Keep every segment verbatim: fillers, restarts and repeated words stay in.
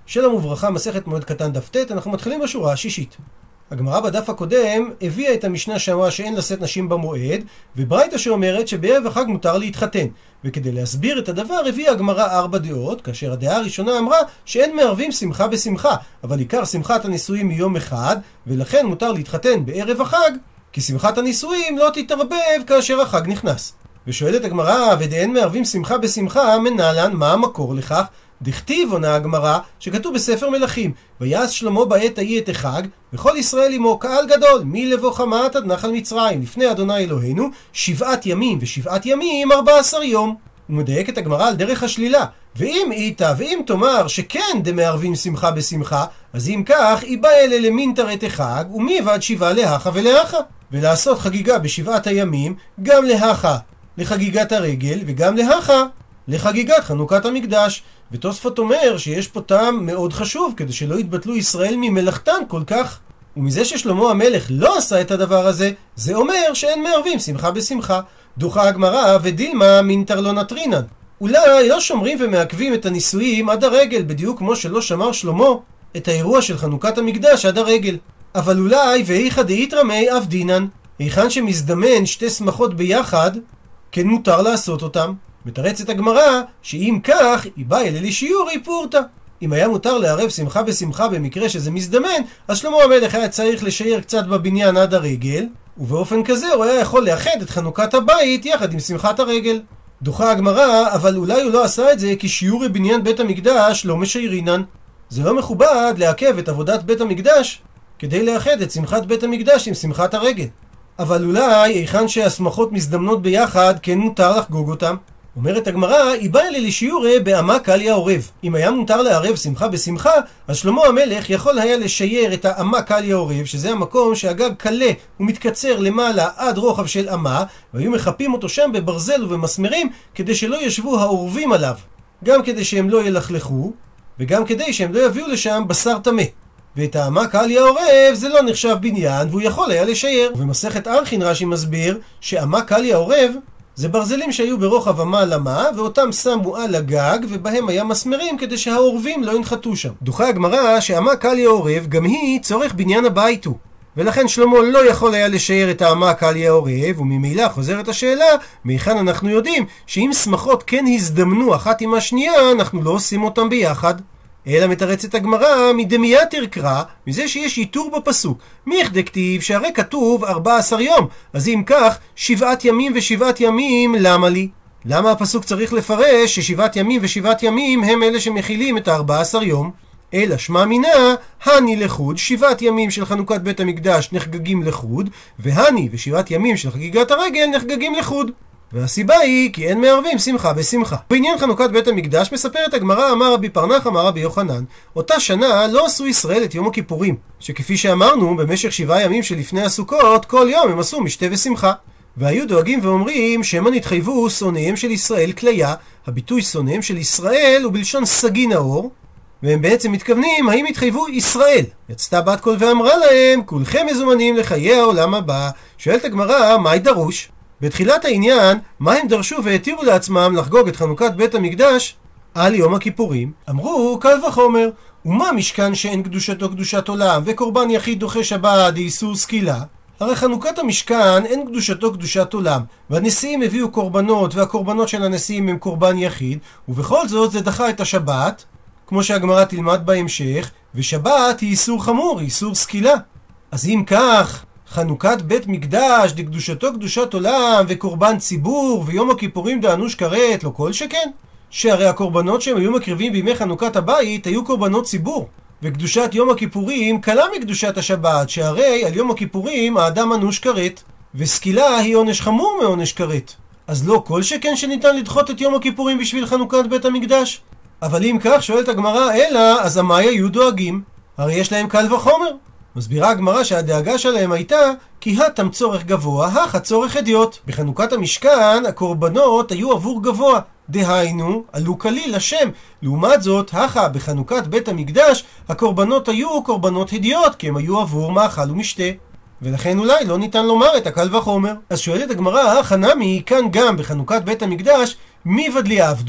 שלום וברכה, מסכת מועד קטן דף ט', אנחנו מתחילים בשורה השישית. הגמרא בדף הקודם הביאה את המשנה שאמרה שאין לשאת נשים במועד, וברייתא שאומרת שבערב החג מותר להתחתן. וכדי להסביר את הדבר הביאה הגמרא ארבע דעות, כאשר הדעה הראשונה אמרה שאין מערבים שמחה בשמחה, אבל עיקר שמחת הנישואים מיום אחד, ולכן מותר להתחתן בערב החג, כי שמחת הנישואים לא תתערבב כאשר החג נכנס. ושואלת הגמרא, ודאין מערבים שמחה בשמחה, מנהלן, מה המקור לכך? דכתיב, עונה הגמרא, שכתוב בספר מלכים, ויעש שלמה בעת ההיא את החג, וכל ישראל עמו קהל גדול, מלבוא חמת עד נחל מצרים, לפני אדוני אלוהינו, שבעת ימים ושבעת ימים ארבע עשר יום. הוא מדייק את הגמרא על דרך השלילה. ואם איתה, ואם תאמר שכן דמערבים שמחה בשמחה, אז אם כך, איבא אלה למינתר את החג, ומי ועד שבעה להכה ולהכה. ולעשות חגיגה בשבעת הימים, גם להכה לחגיגת הרגל, וגם להכה לחגיגת חנוכת המקדש. ותוספות אומר שיש פה טעם מאוד חשוב, כדי שלא יתבטלו ישראל ממלאכתן כל כך. ומזה ששלמה המלך לא עשה את הדבר הזה, זה אומר שאין מערבים שמחה בשמחה. דוחה הגמרא, ודילמה מינתר לא נטרינן. אולי לא שומרים ומעכבים את הנישואים עד הרגל, בדיוק כמו שלא שמר שלמה את האירוע של חנוכת המקדש עד הרגל. אבל אולי ואיכא דאיתרמי אף דינן, היכן שמזדמן שתי שמחות ביחד, כן מותר לעשות אותם. מתרצת הגמרא שאם כך, איבא אלה לשיעורי פורתא. אם היה מותר לערב שמחה בשמחה במקרה שזה מזדמן, אז שלמה המלך היה צריך לשייר קצת בבניין עד הרגל, ובאופן כזה הוא היה יכול לאחד את חנוכת הבית יחד עם שמחת הרגל. דוחה הגמרא, אבל אולי הוא לא עשה את זה כי שיעורי בניין בית המקדש לא משיירינן. זה לא מכובד לעכב את עבודת בית המקדש כדי לאחד את שמחת בית המקדש עם שמחת הרגל. אבל אולי היכן שהשמחות מזדמנות ביחד כן מותר לחגוג אותם. אומרת הגמרא, איבא אלה לשיעורי באמה קליא עורב. אם היה מותר לערב שמחה בשמחה, אז שלמה המלך יכול היה לשייר את האמה קליא עורב, שזה המקום שהגג קלה ומתקצר למעלה עד רוחב של אמה, והיו מחפים אותו שם בברזל ובמסמרים כדי שלא ישבו העורבים עליו, גם כדי שהם לא ילכלכו וגם כדי שהם לא יביאו לשם בשר טמא. ואת האמה קליא עורב זה לא נחשב בניין והוא יכול היה לשייר. ובמסכת ארכין רש"י מסביר שאמה קליא עורב זה ברזלים שהיו ברוחב אמה על אמה, ואותם שמו על הגג, ובהם היה מסמרים כדי שהעורבים לא ינחתו שם. דוחה הגמרא שאמה קליא עורב גם היא צורך בניין הבית הוא. ולכן שלמה לא יכול היה לשייר את האמה קליא עורב, וממילא חוזרת השאלה, מהיכן אנחנו יודעים שאם שמחות כן הזדמנו אחת עם השנייה, אנחנו לא עושים אותם ביחד. אלא מתרצת הגמרא מדמייתר קרא, מזה שיש איתור בפסוק. מיכדי כתיב שהרי כתוב ארבע עשר יום, אז אם כך שבעת ימים ושבעת ימים למה לי? למה הפסוק צריך לפרש ששבעת ימים ושבעת ימים הם אלה שמכילים את הארבע עשר יום? אלא שמע מינה, הני לחוד, שבעת ימים של חנוכת בית המקדש נחגגים לחוד, והני ושבעת ימים של חגיגת הרגל נחגגים לחוד. והסיבה היא כי אין מערבים שמחה בשמחה. בעניין חנוכת בית המקדש מספרת הגמרא, אמר רבי פרנח אמר רבי יוחנן, אותה שנה לא עשו ישראל את יום הכיפורים, שכפי שאמרנו במשך שבעה ימים שלפני הסוכות כל יום הם עשו משתה ושמחה. והיו דואגים ואומרים שמא נתחייבו שונאיהם של ישראל כליה. הביטוי שונאיהם של ישראל הוא בלשון סגי נאור, והם בעצם מתכוונים האם התחייבו ישראל. יצתה בת קול ואמרה להם, כולכם מזומנים לחיי העולם הבא. שואלת הגמרא, מה דרוש? בתחילת העניין, מה הם דרשו והתירו לעצמם לחגוג את חנוכת בית המקדש על יום הכיפורים? אמרו, קל וחומר, ומה משכן שאין קדושתו קדושת עולם, וקורבן יחיד דוחה שבת איסור סקילה? הרי חנוכת המשכן אין קדושתו קדושת עולם, והנשיאים הביאו קורבנות, והקורבנות של הנשיאים הם קורבן יחיד, ובכל זאת זה דחה את השבת, כמו שהגמרא תלמד בהמשך, ושבת היא איסור חמור, איסור סקילה. אז אם כך, חנוכת בית מקדש דקדושתו קדושת עולם וקורבן ציבור ויום הכיפורים דאנוש כרת, לא כל שכן, שהרי הקורבנות שהם היו מקריבים בימי חנוכת הבית היו קורבנות ציבור, וקדושת יום הכיפורים קלה מקדושת השבת, שהרי על יום הכיפורים האדם אנוש כרת, וסקילה היא עונש חמור מעונש כרת. אז לא כל שכן שניתן לדחות את יום הכיפורים בשביל חנוכת בית המקדש. אבל אם כך, שואלת הגמרא, אלא אז המאי היו דואגים, הרי יש להם קל וחומר. מסבירה הגמרא שהדאגה שלהם הייתה כי התם צורך גבוה, הכה צורך אדיוט. בחנוכת המשכן הקורבנות היו עבור גבוה, דהיינו עלו כליל לשם. לעומת זאת, הכה בחנוכת בית המקדש הקורבנות היו קורבנות הדיוט, כי הם היו עבור מאכל ומשתה, ולכן אולי לא ניתן לומר את הקל וחומר. אז שואלת הגמרא, חנמי כאן גם בחנוכת בית המקדש מי ודלי עבדו,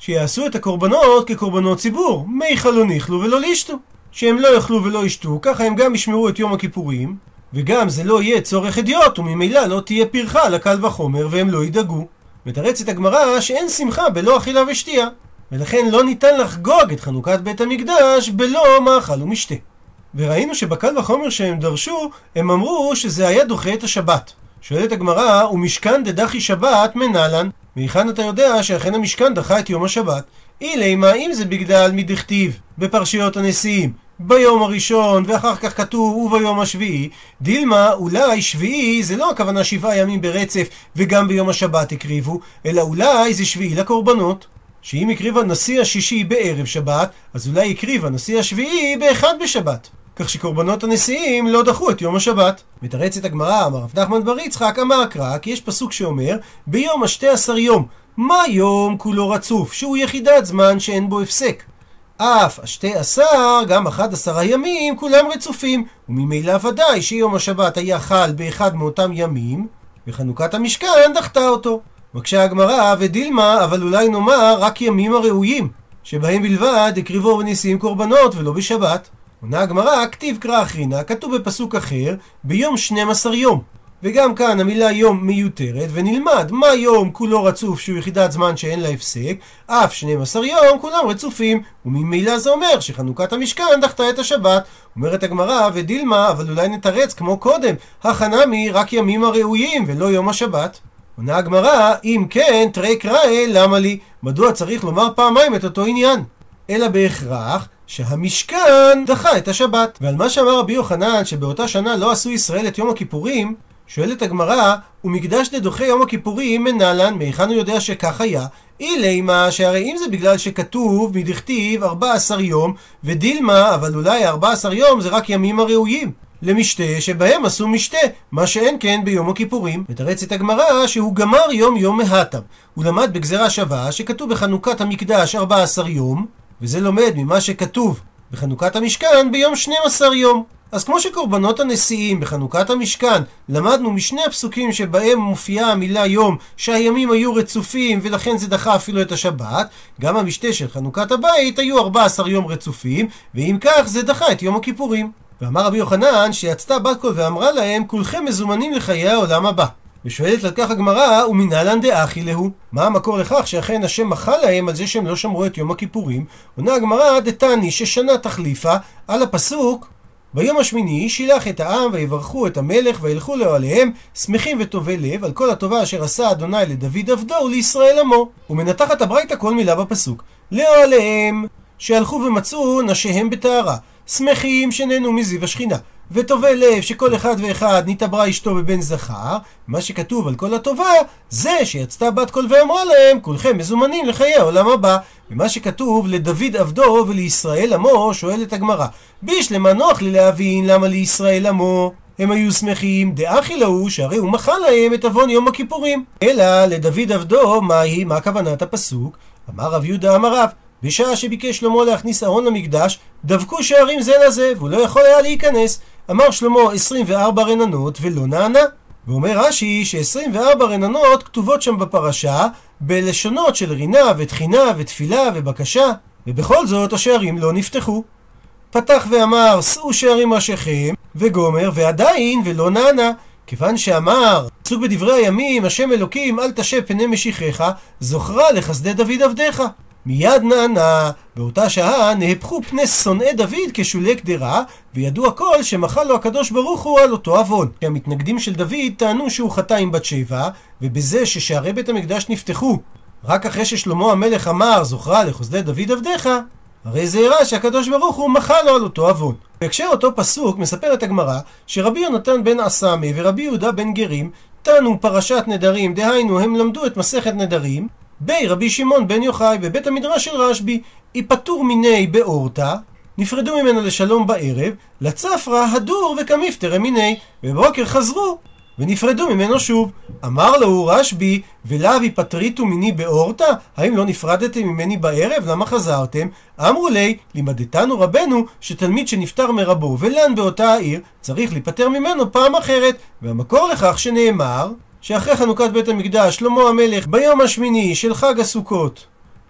שיעשו את הקורבנות כקורבנות ציבור, מיכל לא ניכלו ולא לישתו, שהם לא יאכלו ולא ישתו, ככה הם גם ישמרו את יום הכיפורים, וגם זה לא יהיה צורך הדיוט, וממילא לא תהיה פרחה לקל וחומר והם לא ידאגו. מתרצת הגמרא שאין שמחה בלא אכילה ושתייה, ולכן לא ניתן לחגוג את חנוכת בית המקדש בלא מאכל ומשתה. וראינו שבקל וחומר שהם דרשו, הם אמרו שזה היה דוחה את השבת. שואלת הגמרא, ומשכן דדחי שבת מנהלן, מהיכן אתה יודע שאכן המשכן דחה את יום השבת? אילי מה אם זה בגלל מדכתיב בפרשיות הנשיאים ביום הראשון ואחר כך כתוב וביום השביעי, דילמה אולי שביעי זה לא הכוונה שבעה ימים ברצף וגם ביום השבת הקריבו, אלא אולי זה שביעי לקורבנות, שאם הקריב הנשיא השישי בערב שבת, אז אולי הקריב הנשיא השביעי באחד בשבת, כך שקורבנות הנשיאים לא דחו את יום השבת. מתרצת הגמרא, אמר רב נחמן בר יצחק, אמר קרא, כי יש פסוק שאומר ביום השתי עשר יום, מה יום כולו רצוף, שהוא יחידת זמן שאין בו הפסק. אף השתי עשר, גם אחד עשר הימים, כולם רצופים, וממילא ודאי שיום השבת היה חל באחד מאותם ימים, וחנוכת המשכן דחתה אותו. מקשה הגמרא, ודילמה, אבל אולי נאמר רק ימים הראויים, שבהם בלבד הקריבו בנשיאים קורבנות ולא בשבת. עונה הגמרא, כתיב קרא אחרינה, כתוב בפסוק אחר, ביום שנים עשר יום. וגם כאן המילה יום מיותרת, ונלמד מה יום כולו רצוף שהוא יחידת זמן שאין לה הפסק, אף שנים עשר יום כולם רצופים, וממילא זה אומר שחנוכת המשכן דחתה את השבת. אומרת הגמרא, ודילמה, אבל אולי נתרץ כמו קודם, החנמי רק ימים הראויים ולא יום השבת. עונה הגמרא, אם כן, תרי קראי, למה לי? מדוע צריך לומר פעמיים את אותו עניין? אלא בהכרח שהמשכן דחה את השבת. ועל מה שאמר רבי יוחנן שבאותה שנה לא עשו ישראל את יום הכיפורים, שואלת הגמרא, ומקדש דדוחה יום הכיפורים מנהלן, מהיכן הוא יודע שכך היה? אילי מה, שהרי אם זה בגלל שכתוב מדכתיב ארבע עשר יום, ודילמה, אבל אולי ארבע עשר יום זה רק ימים הראויים למשתה שבהם עשו משתה, מה שאין כן ביום הכיפורים. מתרצת הגמרא שהוא גמר יום יום מהתם, הוא למד בגזרה שווה שכתוב בחנוכת המקדש ארבע עשר יום, וזה לומד ממה שכתוב בחנוכת המשכן ביום שנים עשר יום. אז כמו שקורבנות הנשיאים בחנוכת המשכן למדנו משני הפסוקים שבהם מופיעה המילה יום שהימים היו רצופים ולכן זה דחה אפילו את השבת, גם המשתה של חנוכת הבית היו ארבע עשר יום רצופים, ואם כך זה דחה את יום הכיפורים. ואמר רבי יוחנן שיצתה בת קול ואמרה להם, כולכם מזומנים לחיי העולם הבא. ושואלת על כך הגמרא, ומנהלן דאחי להו, מה המקור לכך שאכן השם מחל להם על זה שהם לא שמרו את יום הכיפורים? עונה הגמרא, דתני ששנה תחליפה על הפסוק ביום השמיני שילח את העם ויברכו את המלך וילכו לאוהליהם שמחים וטובי לב על כל הטובה אשר עשה אדוני לדוד עבדו ולישראל עמו. ומנתחת הברייתא כל מילה בפסוק, לאוהליהם שהלכו ומצאו נשיהם בטהרה, שמחים שנהנו מזיו השכינה, וטובי לב שכל אחד ואחד נתעברה אשתו בבן זכר. מה שכתוב על כל הטובה זה שיצתה בת קול ואמרה להם, כולכם מזומנים לחיי העולם הבא. ומה שכתוב לדוד עבדו ולישראל עמו, שואלת הגמרא, בישלמה נוח לי להבין למה לישראל עמו הם היו שמחים, דאחי להו שהרי הוא מחל להם את עוון יום הכיפורים. אלא לדוד עבדו, מהי, מה כוונת הפסוק? אמר רב יהודה אמר רב, בשעה שביקש שלמה להכניס ארון למקדש, דבקו שערים זה לזה, והוא לא יכול היה להיכנס. אמר שלמה עשרים וארבע רננות ולא נענה. ואומר רש"י ש-עשרים וארבע רננות כתובות שם בפרשה בלשונות של רינה ותחינה ותפילה ובקשה, ובכל זאת השערים לא נפתחו. פתח ואמר, שאו שערים ראשיכם, וגומר, ועדיין ולא נענה. כיוון שאמר, פסוק בדברי הימים, השם אלוקים אל תשב פני משיחך, זוכרה לחסדי דוד עבדך. מיד נענה. באותה שעה נהפכו פני שונאי דוד כשולי קדרה, וידעו הכל שמחל לו הקדוש ברוך הוא על אותו עוון. המתנגדים של דוד טענו שהוא חטא עם בת שבע, ובזה ששערי בית המקדש נפתחו רק אחרי ששלמה המלך אמר זוכרה לחסדי דוד עבדך, הרי זה הראה שהקדוש ברוך הוא מחל לו על אותו עוון. בהקשר אותו פסוק מספרת הגמרא שרבי יונתן בן עסמי ורבי יהודה בן גרים טענו פרשת נדרים, דהיינו הם למדו את מסכת נדרים בי רבי שמעון בן יוחאי בבית המדרש של רשב"י, יפטור מיני באורתא, נפרדו ממנו לשלום בערב, לצפרא הדור וכמפטר מיני, ובבוקר חזרו ונפרדו ממנו שוב. אמר לו רשב"י, ולאו יפטריתו מיני באורתא, האם לא נפרדתם ממני בערב? למה חזרתם? אמרו לי, לימדתנו רבנו שתלמיד שנפטר מרבו ולן באותה העיר צריך להיפטר ממנו פעם אחרת, והמקור לכך שנאמר שאחרי חנוכת בית המקדש שלמה המלך ביום השמיני של חג הסוכות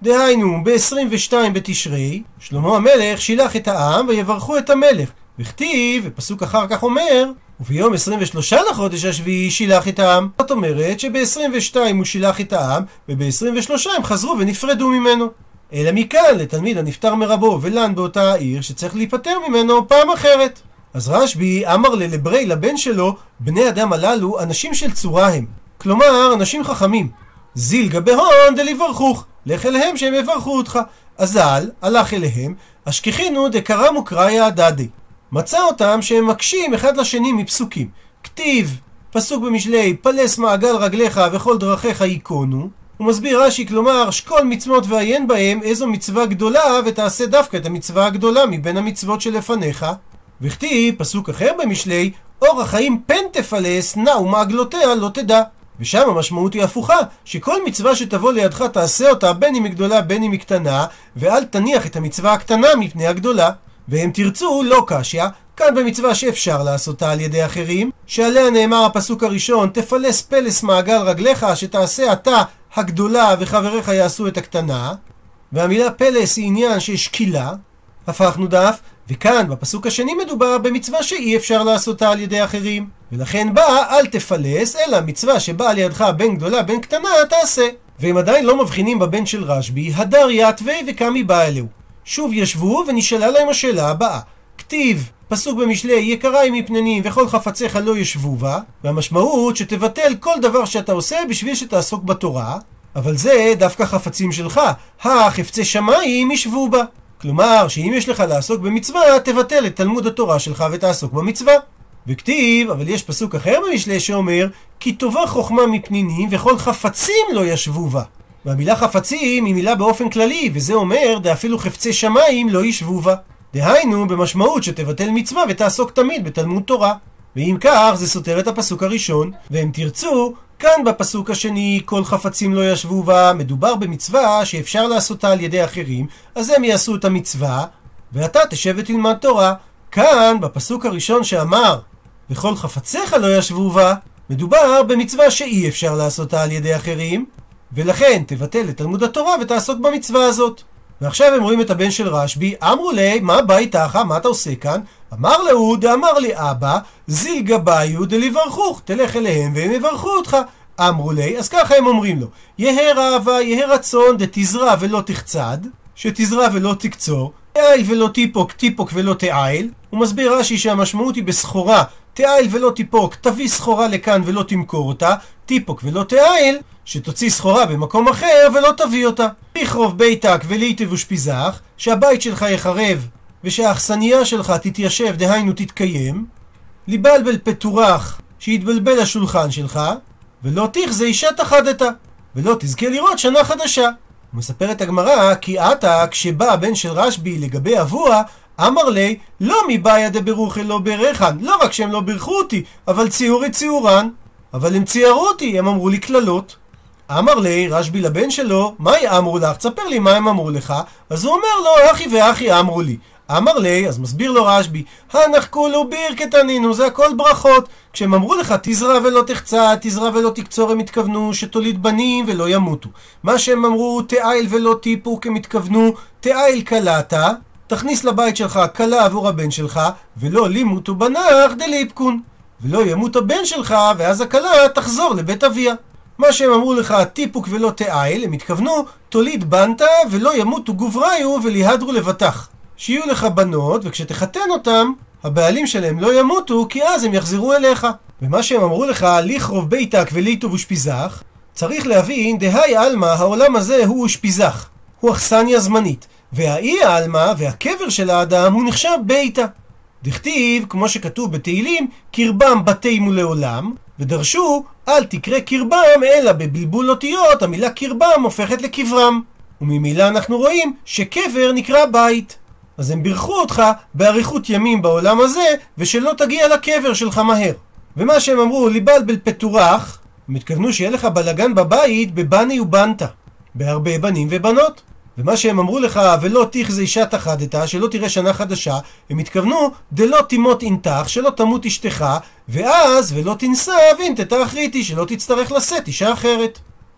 דהיינו, ב-עשרים ושתיים בתשרי, שלמה המלך שילח את העם ויברכו את המלך. וכתיב, ופסוק אחר כך אומר, וביום עשרים ושלושה לחודש השביעי שילח את העם. זאת אומרת שב-עשרים ושתיים הוא שילח את העם, וב-עשרים ושלוש הם חזרו ונפרדו ממנו. אלא מכאן לתלמיד הנפטר מרבו ולן באותה העיר שצריך להיפטר ממנו פעם אחרת. אז רשב"י אמר ללברי לבן שלו, בני אדם הללו אנשים של צורה הם, כלומר אנשים חכמים. זיל גבהון דליברכוך, לך אליהם שהם יברכו אותך. אזל הלך אליהם, אשכחינו דקרם וקראיה דדי, מצא אותם שהם מקשים אחד לשני מפסוקים. כתיב פסוק במשלי, פלס מעגל רגליך וכל דרכיך ייכונו. הוא מסביר רש"י, כלומר שכל מצוות ועיין בהם איזו מצווה גדולה, ותעשה דווקא את המצווה הגדולה מבין המצוות שלפניך. וכתיב פסוק אחר במשלי, אור החיים פן תפלס, נע ומעגלותיה לא תדע. ושם המשמעות היא הפוכה, שכל מצווה שתבוא לידך תעשה אותה בין אם היא גדולה בין אם היא קטנה, ואל תניח את המצווה הקטנה מפני הגדולה. והם תרצו לא קשיא, כאן במצווה שאפשר לעשותה על ידי אחרים, שעליה נאמר הפסוק הראשון, תפלס פלס מעגל רגליך, שתעשה אתה הגדולה וחבריך יעשו את הקטנה. והמילה פלס היא עניין שיש שקילה. הפכנו דף, וכאן בפסוק השני מדובר במצווה שאי אפשר לעשותה על ידי אחרים, ולכן באה אל תפלס, אלא מצווה שבאה לידך בין גדולה בין קטנה תעשה. והם עדיין לא מבחינים בבן של רשב"י, הדר יתווה וקמי בא אלהו. שוב ישבו ונשאלה להם השאלה הבאה. כתיב פסוק במשלי, יקריים מפננים וכל חפציך לא ישבו בה, והמשמעות שתבטל כל דבר שאתה עושה בשביל שתעסוק בתורה, אבל זה דווקא חפצים שלך, החפצי שמיים ישבו בה. כלומר שאם יש לך לעסוק במצווה, תבטל את תלמוד התורה שלך ותעסוק במצווה. וכתיב, אבל יש פסוק אחר במשלי שאומר, כי טובה חוכמה מפנינים וכל חפצים לא ישבו בה. והמילה חפצים היא מילה באופן כללי, וזה אומר דאפילו חפצי שמיים לא ישבו בה. דהיינו במשמעות שתבטל מצווה ותעסוק תמיד בתלמוד תורה. ואם כך זה סותר את הפסוק הראשון, והם תרצו, כאן בפסוק השני כל חפצים לא ישבו בה, מדובר במצווה שאפשר לעשותה על ידי אחרים, אז הם יעשו את המצווה, ואתה תשב ותלמד תורה. כאן בפסוק הראשון שאמר וכל חפציך לא ישבו בה, מדובר במצווה שאי אפשר לעשותה על ידי אחרים, ולכן תבטל את תלמוד התורה ותעסוק במצווה הזאת. ועכשיו הם רואים את הבן של רשב"י, אמרו לי, מה בא איתך? מה אתה עושה כאן? אמר לו, דאמר לי אבא, זיל גבאיו דליברכוך, תלך אליהם והם יברכו אותך. אמרו לי, אז ככה הם אומרים לו, יהא רעבה, יהא רצון, דתזרע ולא תחצד, שתזרע ולא תקצור, תעיל ולא טיפוק, טיפוק ולא תעיל. הוא מסביר רש"י שהמשמעות היא בסחורה, תעיל ולא טיפוק, תביא סחורה לכאן ולא תמכור אותה, טיפוק ולא תעיל, שתוציא סחורה במקום אחר ולא תביא אותה. לכרוב ביתק וליטב ושפיזך, שהבית שלך יחרב ושהאכסניה שלך תתיישב, דהיינו תתקיים. ליבלבל פטורח, שיתבלבל השולחן שלך, ולא תחזה אישה תחדתה, ולא תזכה לראות שנה חדשה. הוא מספר את הגמרא, כי עתה כשבא הבן של רשב"י לגבי אבוה, אמר לי, לא מבעיה דברוך אלא ברחן, לא רק שהם לא בירכו אותי, אבל ציורי ציורן, אבל הם ציירו אותי, הם אמרו לי כללות. אמר לי רשב"י לבן שלו, מהי אמרו לך? תספר לי מה הם אמרו לך. אז הוא אומר לו, אחי ואחי אמרו לי. אמר לי, אז מסביר לו רשב"י, הנח כולו ברכת ענינו, זה הכל ברכות. כשהם אמרו לך תזרע ולא תחצה, תזרע ולא תקצור, הם התכוונו שתוליד בנים ולא ימותו. מה שהם אמרו תעיל ולא טיפוק, הם התכוונו תעיל קלתה, תכניס לבית שלך קלה עבור הבן שלך, ולא לימותו בנך דליפקון, ולא ימות הבן שלך ואז הקלה תחזור לבית אביה. מה שהם אמרו לך טיפוק ולא תעיל, הם התכוונו תוליד בנתה ולא ימותו גובריו וליהדרו לבטח, שיהיו לך בנות וכשתחתן אותם הבעלים שלהם לא ימותו, כי אז הם יחזרו אליך. ומה שהם אמרו לך לכרוב ביתק וליטוב ושפיזך, צריך להבין דהי אלמה, העולם הזה הוא שפיזך, הוא אכסניה זמנית, והאי האלמה והקבר של האדם הוא נחשב ביתה. דכתיב, כמו שכתוב בתהילים, קרבם בתימו לעולם, ודרשו אל תקרא קרבם אלא בבלבול אותיות, המילה קרבם הופכת לקברם, וממילא אנחנו רואים שקבר נקרא בית. אז הם בירכו אותך באריכות ימים בעולם הזה, ושלא תגיע לקבר שלך מהר. ומה שהם אמרו ליבלבל פטורח, הם התכוונו שיהיה לך בלגן בבית בבני ובנתה, בהרבה בנים ובנות. ומה שהם אמרו לך ולא תחזה אישה תחדתה, שלא תראה שנה חדשה, הם התכוונו דלא תימות אינתך, שלא תמות אשתך, ואז ולא תנסה ואינתתה אחריתי, שלא תצטרך לשאת אישה אחרת.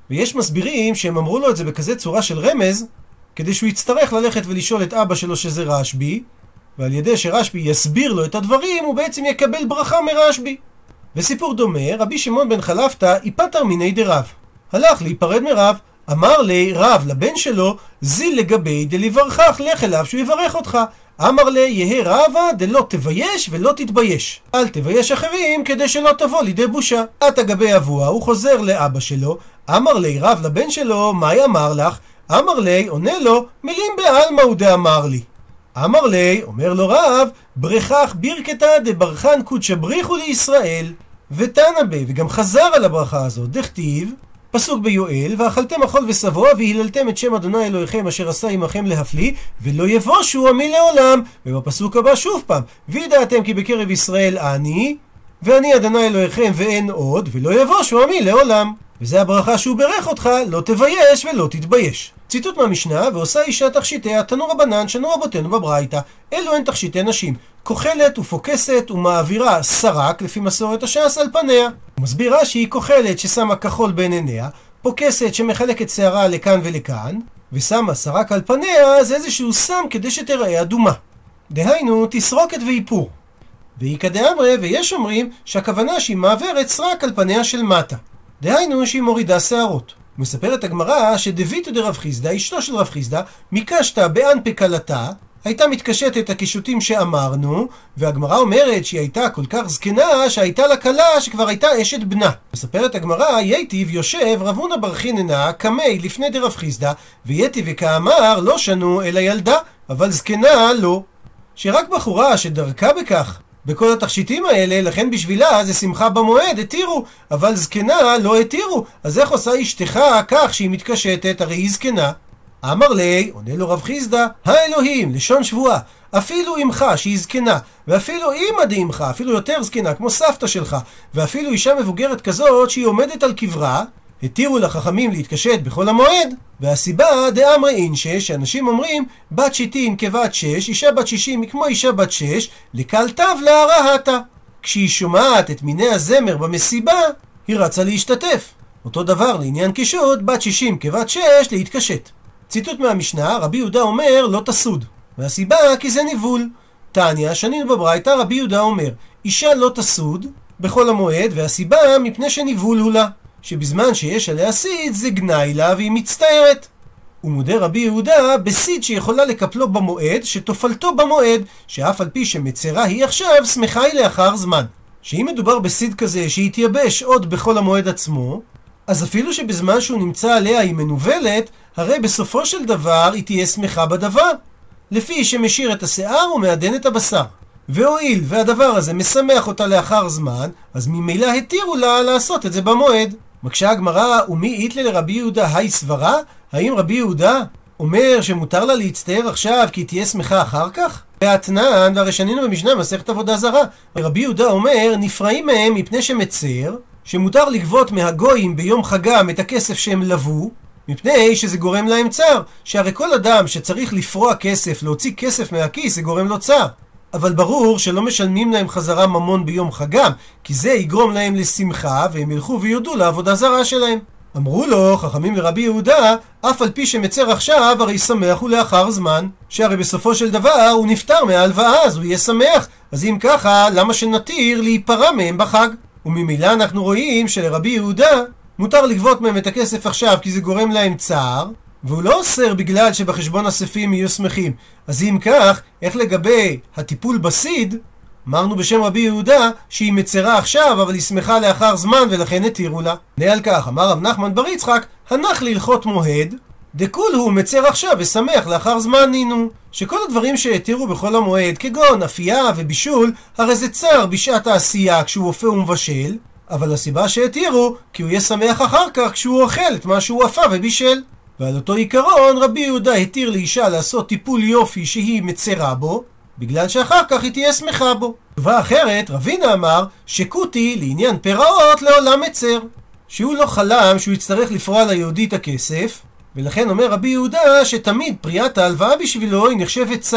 ויש מסבירים שהם אמרו לו את זה בכזה צורה של רמז, כדי שהוא יצטרך ללכת ולשאול את אבא שלו שזה רשב"י, ועל ידי שרשב"י יסביר לו את הדברים, הוא בעצם יקבל ברכה מרשב"י. וסיפור דומה, רבי שמעון בן חלפתא היפטר מיני דרב. הלך להיפרד מרב, אמר לי רב לבן שלו, זיל לגבי דליברכך, לך אליו שהוא יברך אותך. אמר לי, יהא רבא דלא תבייש ולא תתבייש. אל תבייש אחרים כדי שלא תבוא לידי בושה. עתה גבי אבוה, הוא חוזר לאבא שלו, אמר לי רב לבן שלו, מה אמר לך? אמר לי, עונה לו, מילים בעלמא הוא דאמר לי. אמר לי, אומר לו רב, ברכך בירכתא דברכן קודשא בריחו לישראל. ותנא בי, וגם חזר על הברכה הזאת, דכתיב, פסוק ביואל, ואכלתם אכול ושבוע, והיללתם את שם אדוני אלוהיכם אשר עשה עמכם להפליא, ולא יבושו עמי לעולם. ובפסוק הבא שוב פעם, וידעתם כי בקרב ישראל אני, ואני אדוני אלוהיכם ואין עוד, ולא יבושו עמי לעולם. וזה הברכה שהוא ברך אותך, לא תבייש ולא תתבייש. ציטוט מהמשנה, ועושה אישה תכשיטיה, תנו רבנן, שנו רבותינו בברייתא. אלו הן תכשיטי נשים, כוחלת ופוקסת ומעבירה סרק לפי מסורת הש"ס על פניה. הוא מסביר רש"י, כוחלת ששמה כחול בין עיניה, פוקסת שמחלקת שערה לכאן ולכאן, ושמה סרק על פניה זה איזשהו סם כדי שתראה אדומה. דהיינו, תסרוקת ואיפור. ואיכא דאמרי, ויש אומרים שהכוונה שהיא מעברת סרק על פניה של מטה. דהיינו שהיא מורידה שערות. מספרת הגמרא שדביתו דרב חיסדא, אשתו של רב חיסדא, מקשתא באנפי כלתה, הייתה מתקשטת את הקישוטים שאמרנו, והגמרא אומרת שהיא הייתה כל כך זקנה שהייתה לה כלה שכבר הייתה אשת בנה. מספרת הגמרא, ייטיב יושב רב הונא בר חיננה קמי לפני דרב חיסדא, וייטיב וכאמר לא שנו אלא ילדה, אבל זקנה לא. שרק בחורה שדרכה בכך בכל התכשיטים האלה, לכן בשבילה זה שמחה במועד, התירו, אבל זקנה לא התירו. אז איך עושה אשתך כך שהיא מתקשטת, הרי היא זקנה? אמר לי, עונה לו רב חיסדא, האלוהים, לשון שבועה, אפילו אמך שהיא זקנה, ואפילו אמא דאמך, אפילו יותר זקנה, כמו סבתא שלך, ואפילו אישה מבוגרת כזאת שהיא עומדת על קברה, התירו לחכמים להתקשט בכל המועד. והסיבה דאמרי אינשא, שאנשים אומרים בת שיטין כבת שש, אישה בת שישים היא כמו אישה בת שש, לקל טבלה רהתה. כשהיא שומעת את מיני הזמר במסיבה, היא רצה להשתתף. אותו דבר לעניין קישוט, בת שישים כבת שש להתקשט. ציטוט מהמשנה, רבי יהודה אומר לא תסוד, והסיבה כי זה ניבול. תניא, שנינו בברייתא, רבי יהודה אומר אישה לא תסוד בכל המועד, והסיבה מפני שניבול הוא לה, שבזמן שיש עליה סיד זה גנאי לה והיא מצטערת. ומודה רבי יהודה בסיד שיכולה לקפלו במועד, שתופלתו במועד, שאף על פי שמצרה היא עכשיו, שמחה היא לאחר זמן. שאם מדובר בסיד כזה שהתייבש עוד בכל המועד עצמו, אז אפילו שבזמן שהוא נמצא עליה היא מנובלת, הרי בסופו של דבר היא תהיה שמחה בדבר, לפי שמשאיר את השיער ומעדן את הבשר. והואיל והדבר הזה משמח אותה לאחר זמן, אז ממילא התירו לה לעשות את זה במועד. מקשה הגמרא, ומי איתלה לרבי יהודה היי סברה? האם רבי יהודה אומר שמותר לה להצטער עכשיו כי היא תהיה שמחה אחר כך? והתנן, והרי שנינו במשנה מסכת עבודה זרה, רבי יהודה אומר נפרעים מהם מפני שמצר, שמותר לגבות מהגויים ביום חגם את הכסף שהם לבו, מפני שזה גורם להם צער, שהרי כל אדם שצריך לפרוע כסף, להוציא כסף מהכיס, זה גורם לו צער. אבל ברור שלא משלמים להם חזרה ממון ביום חגם, כי זה יגרום להם לשמחה, והם ילכו ויודו לעבודה זרה שלהם. אמרו לו חכמים לרבי יהודה, אף על פי שמצר עכשיו, הרי שמח הוא לאחר זמן, שהרי בסופו של דבר הוא נפטר מההלוואה, אז הוא יהיה שמח. אז אם ככה, למה שנתיר להיפרע מהם בחג? וממילא אנחנו רואים שלרבי יהודה מותר לגבות מהם את הכסף עכשיו כי זה גורם להם צער, והוא לא אוסר בגלל שבחשבון אספים יהיו שמחים. אז אם כך, איך לגבי הטיפול בסיד? אמרנו בשם רבי יהודה שהיא מצרה עכשיו אבל היא שמחה לאחר זמן ולכן התירו לה. עונה על כך אמר רב נחמן בר יצחק, הנח להלכות מועד דכול הוא מצר עכשיו ושמח לאחר זמן נינו, שכל הדברים שהתירו בכל המועד כגון אפייה ובישול, הרי זה צער בשעת העשייה כשהוא אופה ומבשל, אבל הסיבה שהתירו כי הוא יהיה שמח אחר כך כשהוא אוכל את מה שהוא אפה ובישל. ועל אותו עיקרון רבי יהודה התיר לאישה לעשות טיפול יופי שהיא מצרה בו, בגלל שאחר כך היא תהיה שמחה בו. תשובה אחרת, רבינה אמר שקוטי לעניין פיראות לעולם מצר, שהוא לא חלם שהוא יצטרך לפרוע ליהודי את הכסף, ולכן אומר רבי יהודה שתמיד פריאת ההלוואה בשבילו היא נחשבת צער.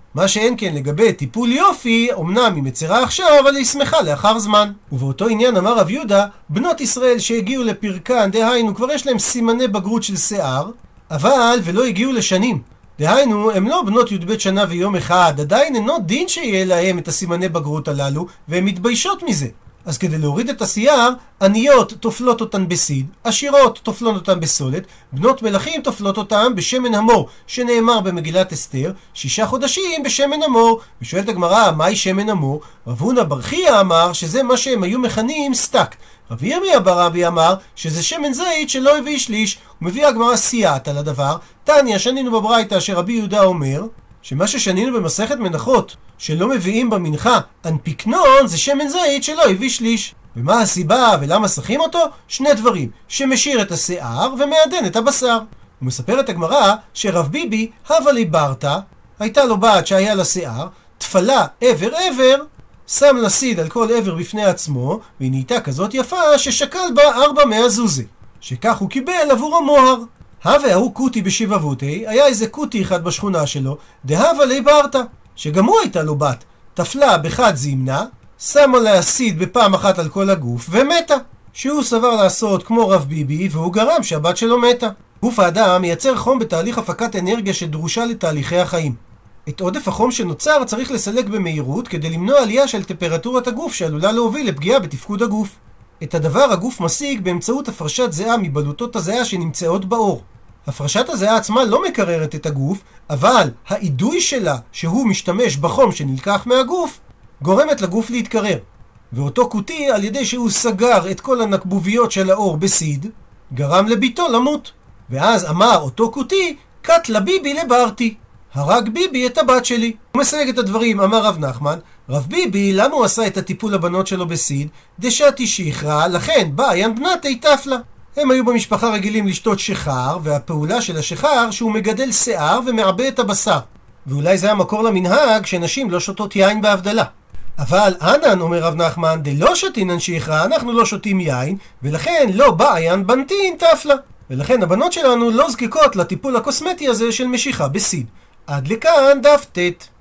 מה שאין כן לגבי טיפול יופי, אמנם היא מצרה עכשיו, אבל היא שמחה לאחר זמן. ובאותו עניין אמר רב יהודה, בנות ישראל שהגיעו לפרקן, דהיינו כבר יש להם סימני בגרות של שיער, אבל ולא הגיעו לשנים. דהיינו, הם לא בנות י"ב שנה ויום אחד, עדיין אינו דין שיהיה להם את הסימני בגרות הללו, והן מתביישות מזה. אז כדי להוריד את השיער, עניות תופלות אותן בסיד, עשירות תופלות אותן בסולת, בנות מלכים תופלות אותן בשמן המור, שנאמר במגילת אסתר, שישה חודשים בשמן המור. ושואלת הגמרא, מהי שמן המור? רב הונא בר חייא אמר שזה מה שהם היו מכנים סטק. רב ירמיה בר רבי אמר שזה שמן זית שלא הביא שליש. הוא מביא הגמרא סייעת על הדבר. תניא, שנינו בברייתא שרבי יהודה אומר שמה ששנינו במסכת מנחות שלא מביאים במנחה אנפיקנון זה שמן זית שלא הביא שליש. ומה הסיבה ולמה שחים אותו? שני דברים, שמשאיר את השיער ומעדן את הבשר. הוא מספר את הגמרא שרב ביבי הווה לי ברתא, הייתה לו בת שהיה לה שיער, תפלה עבר עבר, שם לה סיד על כל עבר בפני עצמו, והיא נהייתה כזאת יפה ששקל בה ארבע מאה זוזי, שכך הוא קיבל עבור המוהר. הווה ההוא קוטי בשיבבותי, היה איזה קוטי אחד בשכונה שלו, דהווה לי ברתא, שגם הוא הייתה לו בת, תפלה בחד זימנה, שמה לה סיד בפעם אחת על כל הגוף ומתה. שהוא סבר לעשות כמו רב ביבי, והוא גרם שהבת שלו מתה. גוף האדם מייצר חום בתהליך הפקת אנרגיה שדרושה לתהליכי החיים. את עודף החום שנוצר צריך לסלק במהירות כדי למנוע עלייה של טמפרטורת הגוף שעלולה להוביל לפגיעה בתפקוד הגוף. את הדבר הגוף משיג באמצעות הפרשת זיעה מבלוטות הזיעה שנמצאות בעור. הפרשת הזיעה עצמה לא מקררת את הגוף, אבל האידוי שלה, שהוא משתמש בחום שנלקח מהגוף, גורמת לגוף להתקרר. ואותו קוטי, על ידי שהוא סגר את כל הנקבוביות של האור בסיד, גרם לביתו למות. ואז אמר אותו קוטי, קט לביבי לברתי, הרג ביבי את הבת שלי. הוא מסייג את הדברים, אמר רב נחמן, רב ביבי, למה הוא עשה את הטיפול לבנות שלו בסיד? דשתי שיחרה, לכן בא עין בנתי תפלה. הם היו במשפחה רגילים לשתות שחר, והפעולה של השחר שהוא מגדל שיער ומעבה את הבשר. ואולי זה המקור למנהג שנשים לא שותות יין בהבדלה. אבל אנן, אומר רב נחמן, דלא שתינן שיחרה, אנחנו לא שותים יין, ולכן לא בא עין בנתין תפלה. ולכן הבנות שלנו לא זקיקות לטיפול הקוסמטי הזה של משיכה בסיד. עד לכאן דף ט'.